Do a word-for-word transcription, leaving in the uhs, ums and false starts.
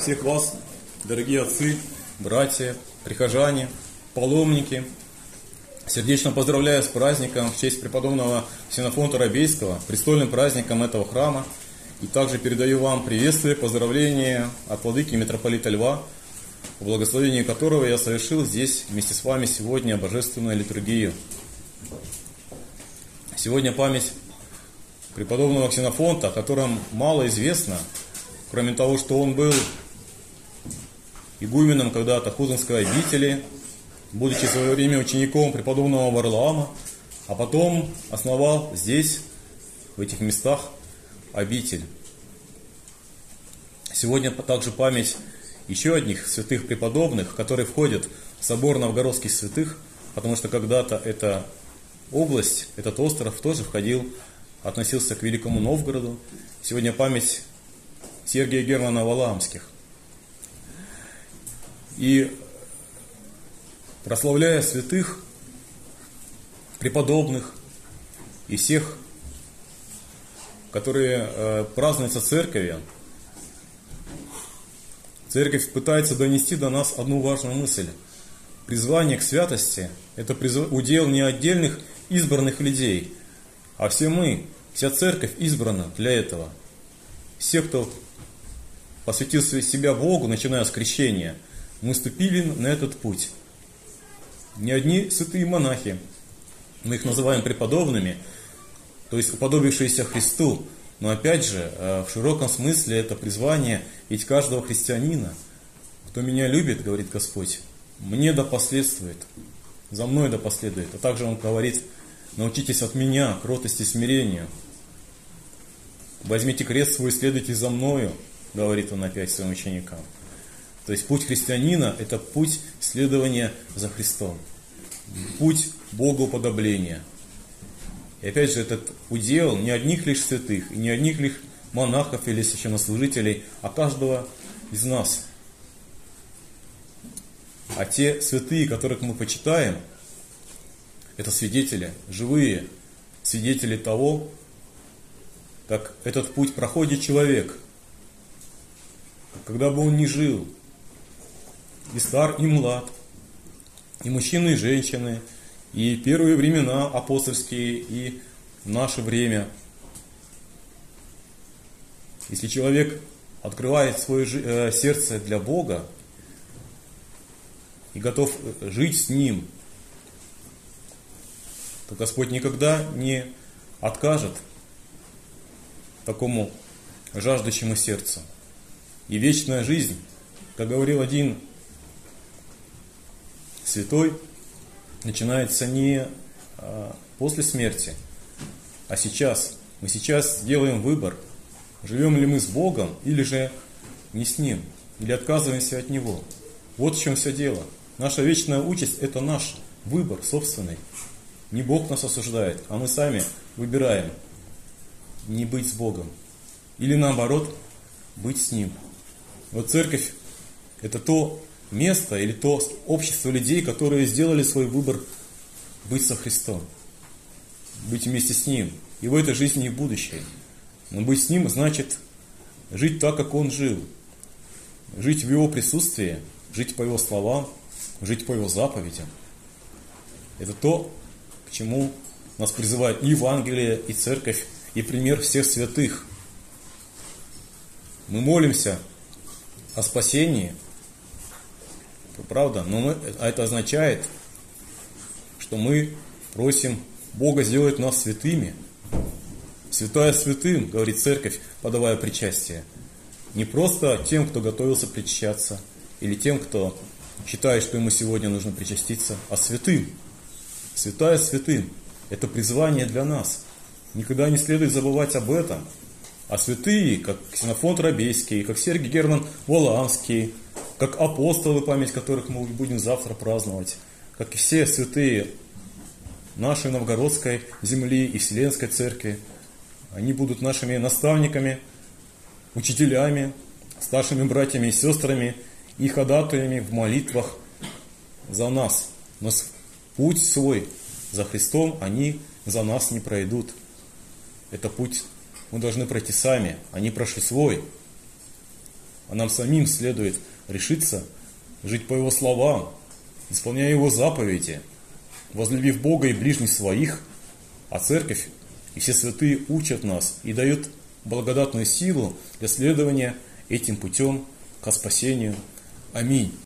всех вас, дорогие отцы, братья, прихожане, паломники. Сердечно поздравляю с праздником в честь преподобного Ксенофонта Робейского, престольным праздником этого храма. И также передаю вам приветствие, поздравления от владыки митрополита Льва, в благословении которого я совершил здесь вместе с вами сегодня божественную литургию. Сегодня память преподобного Ксенофонта, о котором мало известно, кроме того, что он был игуменом когда-то Хузанской обители, будучи в свое время учеником преподобного Варлаама, а потом основал здесь, в этих местах, обитель. Сегодня также память еще одних святых преподобных, которые входят в собор новгородских святых, потому что когда-то эта область, этот остров тоже входил, относился к Великому Новгороду. Сегодня память Сергия Германа Валаамских. И прославляя святых, преподобных и всех, которые э, празднуются церковью, церковь пытается донести до нас одну важную мысль. Призвание к святости – это призв... удел не отдельных избранных людей, а все мы, вся церковь избрана для этого. Все, кто посвятил себя Богу, начиная с крещения, мы ступили на этот путь. Не одни святые монахи, мы их называем преподобными, то есть уподобившиеся Христу, но опять же, в широком смысле это призвание ведь каждого христианина. Кто меня любит, говорит Господь, мне да последствует, за мной да последует. А также Он говорит, научитесь от меня кротости и смирению. Возьмите крест свой, следуйте за мною, говорит Он опять своим ученикам. То есть путь христианина – это путь следования за Христом, путь богоуподобления. И опять же, этот удел не одних лишь святых, и не одних лишь монахов или священнослужителей, а каждого из нас. А те святые, которых мы почитаем, это свидетели, живые свидетели того, как этот путь проходит человек, когда бы он ни жил, и стар, и млад, и мужчины, и женщины, и первые времена апостольские, и наше время. Если человек открывает свое сердце для Бога и готов жить с Ним, то Господь никогда не откажет такому жаждущему сердцу. И вечная жизнь, как говорил один святой, начинается не после смерти, а сейчас. Мы сейчас делаем выбор, живем ли мы с Богом, или же не с Ним, или отказываемся от Него. Вот в чем все дело. Наша вечная участь – это наш выбор собственный. Не Бог нас осуждает, а мы сами выбираем не быть с Богом. Или наоборот, быть с Ним. Вот церковь – это то место или то общество людей, которые сделали свой выбор быть со Христом, быть вместе с Ним и в этой жизни и в будущей. Но быть с Ним значит жить так, как Он жил, жить в Его присутствии, жить по Его словам, жить по Его заповедям. Это то, к чему нас призывает и Евангелие, и Церковь, и пример всех святых. Мы молимся о спасении, правда, но мы, а это означает, что мы просим Бога сделать нас святыми. Святая святым, говорит Церковь, подавая причастие. Не просто тем, кто готовился причащаться, или тем, кто считает, что ему сегодня нужно причаститься, а святым. Святая святым. Это призвание для нас. Никогда не следует забывать об этом. А святые, как Ксенофонт Робейский, как Сергий Герман Валаамский, как апостолы, память которых мы будем завтра праздновать, как и все святые нашей новгородской земли и Вселенской Церкви, они будут нашими наставниками, учителями, старшими братьями и сестрами и ходатаями в молитвах за нас. Но путь свой за Христом они за нас не пройдут. Это путь мы должны пройти сами. Они прошли свой. а нам самим следует решиться жить по Его словам, исполняя Его заповеди, возлюбив Бога и ближних своих, а Церковь и все святые учат нас и дают благодатную силу для следования этим путем ко спасению. Аминь.